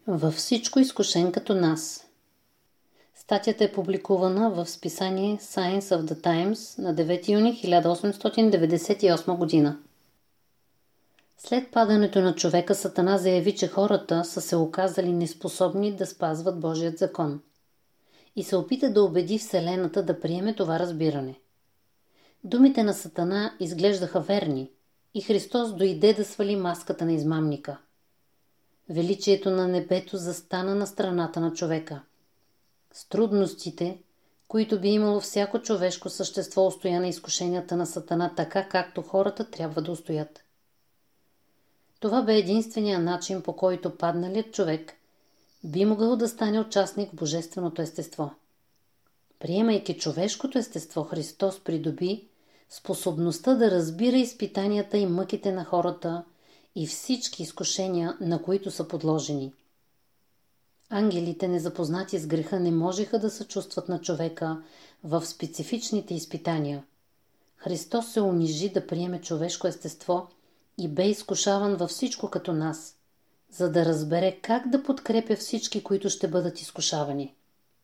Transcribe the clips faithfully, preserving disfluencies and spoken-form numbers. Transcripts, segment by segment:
Във всичко изкушен като нас. Статията е публикувана в списание Science of the Times на девети юни хиляда осемстотин деветдесет и осма година. След падането на човека, Сатана заяви, че хората са се оказали неспособни да спазват Божият закон и се опита да убеди Вселената да приеме това разбиране. Думите на Сатана изглеждаха верни и Христос дойде да свали маската на измамника. Величието на небето застана на страната на човека. С трудностите, които би имало всяко човешко същество, устоя на изкушенията на Сатана, така както хората трябва да устоят. Това бе единствения начин, по който падналият човек би могъл да стане участник в божественото естество. Приемайки човешкото естество, Христос придоби способността да разбира изпитанията и мъките на хората и всички изкушения, на които са подложени. Ангелите, незапознати с греха, не можеха да съчувстват на човека в специфичните изпитания. Христос се унижи да приеме човешко естество и бе изкушаван във всичко като нас, за да разбере как да подкрепя всички, които ще бъдат изкушавани.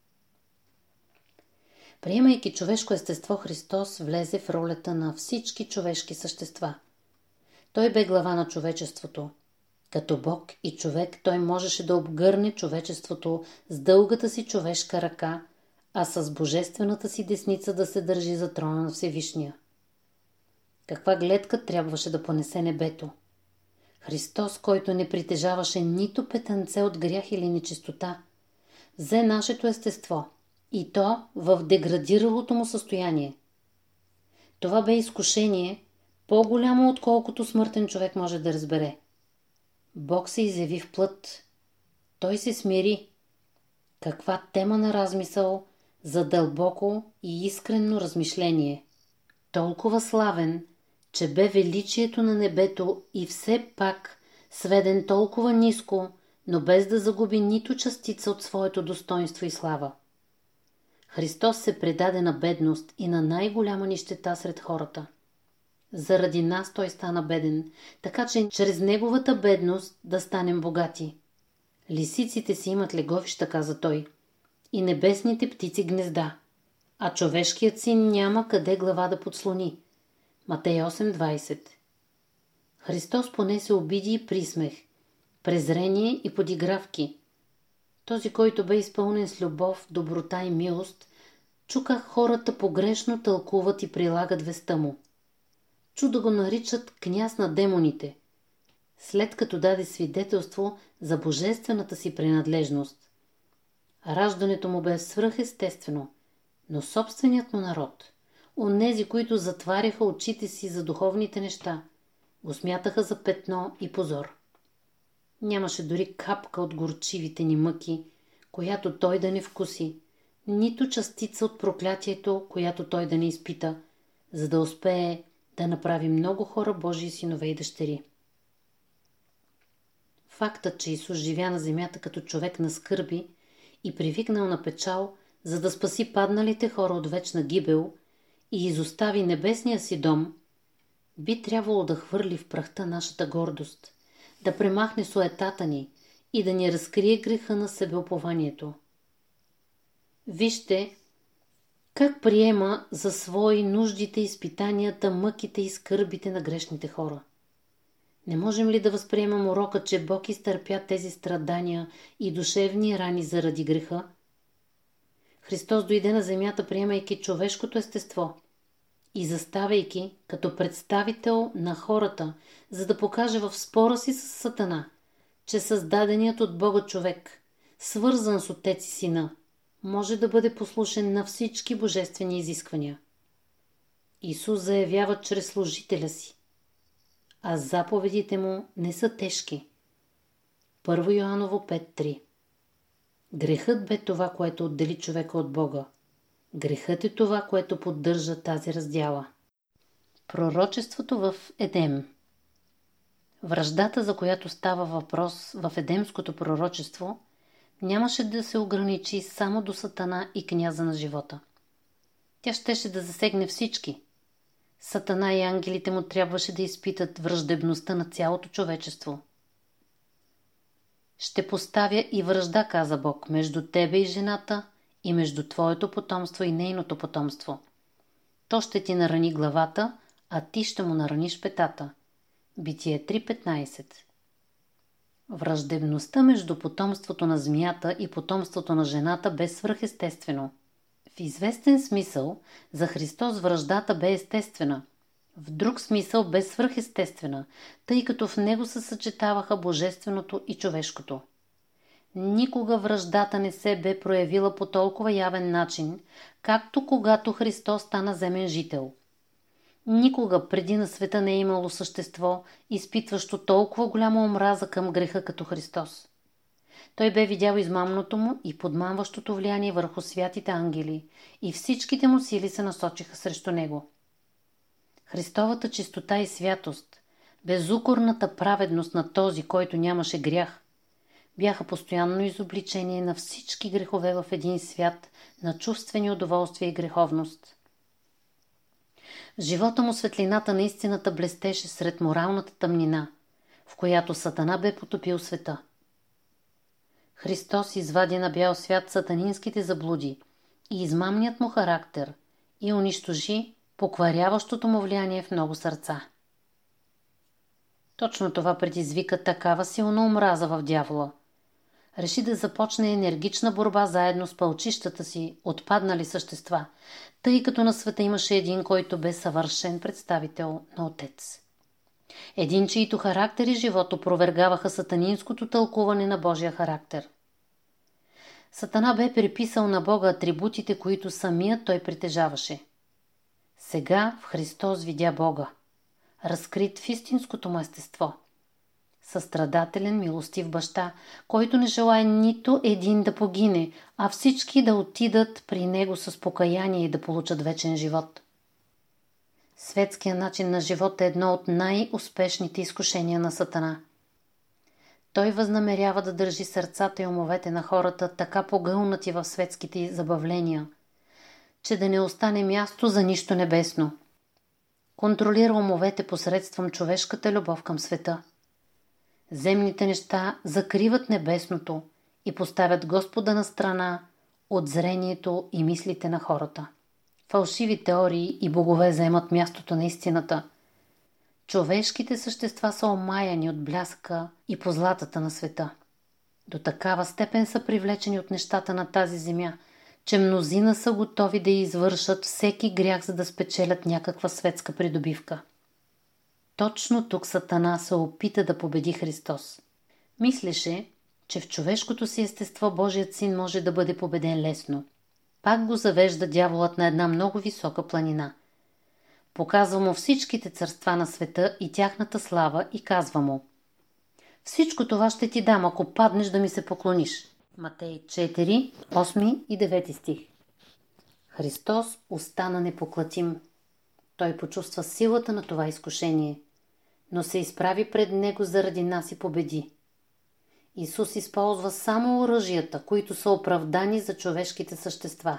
Приемайки човешко естество, Христос влезе в ролята на всички човешки същества. Той бе глава на човечеството. Като Бог и човек, той можеше да обгърне човечеството с дългата си човешка ръка, а с божествената си десница да се държи за трона на Всевишния. Каква гледка трябваше да понесе небето? Христос, който не притежаваше нито петънце от грях или нечистота, взе нашето естество, и то в деградиралото му състояние. Това бе изкушение, по-голямо отколкото смъртен човек може да разбере. Бог се изяви в плът. Той се смири. Каква тема на размисъл за дълбоко и искрено размишление. Толкова славен, че бе величието на небето и все пак сведен толкова ниско, но без да загуби нито частица от своето достоинство и слава. Христос се предаде на бедност и на най-голяма нищета сред хората. Заради нас той стана беден, така че чрез неговата бедност да станем богати. Лисиците си имат леговища, каза той, и небесните птици гнезда, а човешкият син няма къде глава да подслони. Матей осем двайсет. Христос понесе обиди и присмех, презрение и подигравки. Този, който бе изпълнен с любов, доброта и милост, чу как хората погрешно тълкуват и прилагат веста му. Чу да го наричат княз на демоните, след като даде свидетелство за божествената си принадлежност. Раждането му бе свръхестествено, но собственият му народ, онези, които затваряха очите си за духовните неща, го смятаха за петно и позор. Нямаше дори капка от горчивите ни мъки, която той да не вкуси, нито частица от проклятието, която той да не изпита, за да успее да направи много хора Божии синове и дъщери. Фактът, че Исус живя на земята като човек на скърби и привикнал на печал, за да спаси падналите хора от вечна гибел и изостави небесния си дом, би трябвало да хвърли в прахта нашата гордост, да премахне суетата ни и да ни разкрие греха на себеупованието. Вижте как приема за свои нуждите, изпитанията, мъките и скърбите на грешните хора. Не можем ли да възприемам урока, че Бог изтърпя тези страдания и душевни рани заради греха? Христос дойде на земята, приемайки човешкото естество и заставайки като представител на хората, за да покаже в спора си с Сатана, че създаденият от Бога човек, свързан с Отец и Сина, може да бъде послушен на всички божествени изисквания. Исус заявява чрез служителя си, а заповедите му не са тежки. Първо Йоаново пет три. Грехът бе това, което отдели човека от Бога. Грехът е това, което поддържа тази раздяла. Пророчеството в Едем. Враждата, за която става въпрос в едемското пророчество, нямаше да се ограничи само до Сатана и княза на живота. Тя щеше да засегне всички. Сатана и ангелите му трябваше да изпитат враждебността на цялото човечество. Ще поставя и вражда, каза Бог, между тебе и жената и между твоето потомство и нейното потомство. То ще ти нарани главата, а ти ще му нараниш петата. Битие три петнайсет. Враждебността между потомството на змията и потомството на жената бе свръхестествено. В известен смисъл за Христос враждата бе естествена. В друг смисъл бе свръхестествена, тъй като в него се съчетаваха божественото и човешкото. Никога враждата не се бе проявила по толкова явен начин, както когато Христос стана земен жител. Никога преди на света не е имало същество, изпитващо толкова голяма омраза към греха като Христос. Той бе видял измамното му и подмамващото влияние върху святите ангели и всичките му сили се насочиха срещу него. Христовата чистота и святост, безукорната праведност на този, който нямаше грях, бяха постоянно изобличение на всички грехове в един свят на чувствени удоволствия и греховност. В живота му светлината на истината блестеше сред моралната тъмнина, в която Сатана бе потопил света. Христос извади на бял свят сатанинските заблуди и измамният му характер и унищожи покваряващото му влияние в много сърца. Точно това предизвика такава силна омраза в дявола. Реши да започне енергична борба заедно с пълчищата си, отпаднали същества, тъй като на света имаше един, който бе съвършен представител на Отец. Един, чието характер и живот опровергаваха сатанинското тълкуване на Божия характер. Сатана бе приписал на Бога атрибутите, които самият той притежаваше. Сега в Христос видя Бога, разкрит в истинското му естество. Състрадателен, милостив баща, който не желае нито един да погине, а всички да отидат при него с покаяние и да получат вечен живот. Светският начин на живот е едно от най-успешните изкушения на Сатана. Той възнамерява да държи сърцата и умовете на хората така погълнати в светските забавления, че да не остане място за нищо небесно. Контролира умовете посредством човешката любов към света. Земните неща закриват небесното и поставят Господа на страна от зрението и мислите на хората. Фалшиви теории и богове заемат мястото на истината. Човешките същества са омаяни от бляска и позлатата на света. До такава степен са привлечени от нещата на тази земя, че мнозина са готови да извършат всеки грях, за да спечелят някаква светска придобивка. Точно тук Сатана се опита да победи Христос. Мислеше, че в човешкото си естество Божият син може да бъде победен лесно. Пак го завежда дяволът на една много висока планина. Показва му всичките царства на света и тяхната слава и казва му: всичко това ще ти дам, ако паднеш да ми се поклониш. Матей четири, осми и девети стих. Христос остана непоклатим. Той почувства силата на това изкушение, но се изправи пред него заради нас и победи. Исус използва само оръжията, които са оправдани за човешките същества.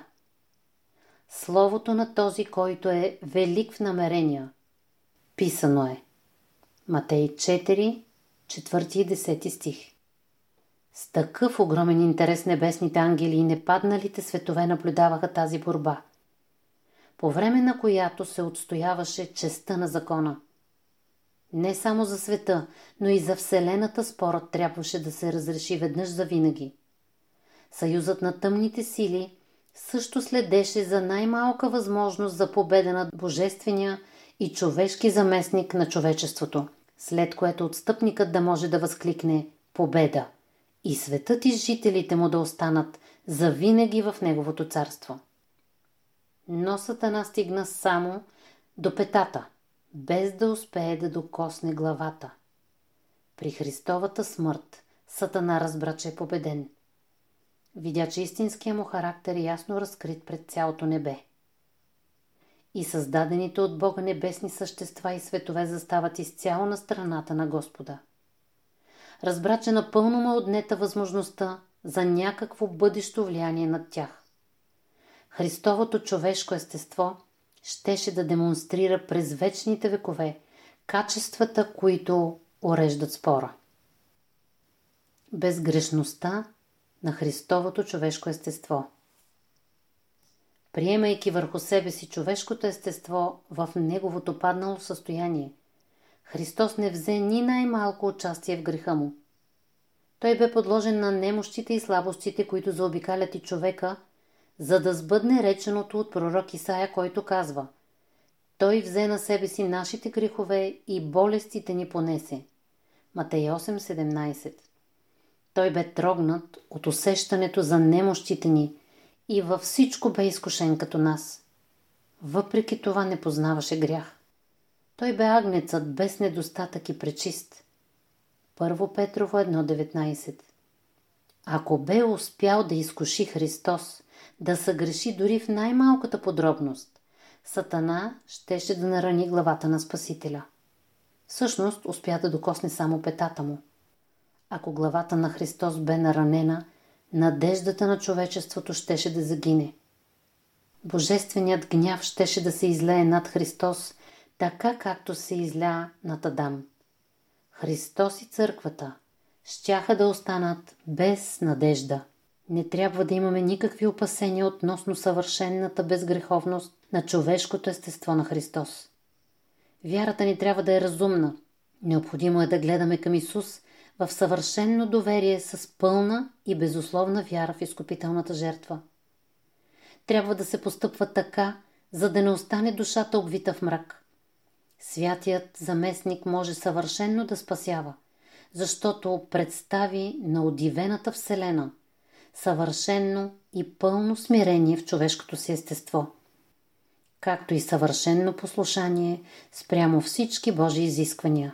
Словото на този, който е велик в намерения. Писано е. Матей четири, четвърти и десети стих. С такъв огромен интерес небесните ангели и непадналите светове наблюдаваха тази борба, по време на която се отстояваше честта на закона. Не само за света, но и за Вселената спорът трябваше да се разреши веднъж завинаги. Съюзът на тъмните сили също следеше за най-малка възможност за победа над божествения и човешки заместник на човечеството, след което отстъпникът да може да възкликне победа и светът и жителите му да останат завинаги в неговото царство. Но Сатана стигна само до петата, без да успее да докосне главата. При Христовата смърт Сатана разбра, че е победен. Видя, че истинският му характер е ясно разкрит пред цялото небе. И създадените от Бога небесни същества и светове застават изцяло на страната на Господа. Разбра, че напълно му е отнета възможността за някакво бъдещо влияние над тях. Христовото човешко естество щеше да демонстрира през вечните векове качествата, които уреждат спора. безгрешността на Христовото човешко естество. Приемайки върху себе си човешкото естество в неговото паднало състояние, Христос не взе ни най-малко участие в греха му. Той бе подложен на немощите и слабостите, които заобикалят и човека, за да сбъдне реченото от пророк Исаия, който казва: Той взе на себе си нашите грехове и болестите ни понесе. Матей осем седемнайсет. Той бе трогнат от усещането за немощите ни и във всичко бе изкушен като нас. Въпреки това не познаваше грях. Той бе агнецът без недостатък и пречист. Първо Петрово едно деветнайсет. Ако бе успял да изкуши Христос, да съгреши дори в най-малката подробност, Сатана щеше да нарани главата на Спасителя. Всъщност успя да докосне само петата му. Ако главата на Христос бе наранена, надеждата на човечеството щеше да загине. Божественият гняв щеше да се излее над Христос, така както се изля над Адам. Христос и църквата щяха да останат без надежда. Не трябва да имаме никакви опасения относно съвършенната безгреховност на човешкото естество на Христос. Вярата ни трябва да е разумна. Необходимо е да гледаме към Исус в съвършено доверие с пълна и безусловна вяра в изкупителната жертва. Трябва да се постъпва така, за да не остане душата обвита в мрак. Святият заместник може съвършено да спасява, защото представи на удивената вселена съвършено и пълно смирение в човешкото си естество, както и съвършено послушание спрямо всички Божии изисквания.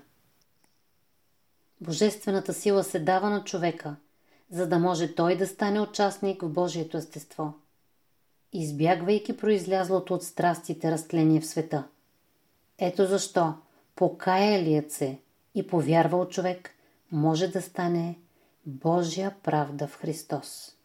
Божествената сила се дава на човека, за да може той да стане участник в Божието естество, избягвайки произлязлото от страстите разтление в света. Ето защо покаялият се и повярвал човек може да стане Божия правда в Христос.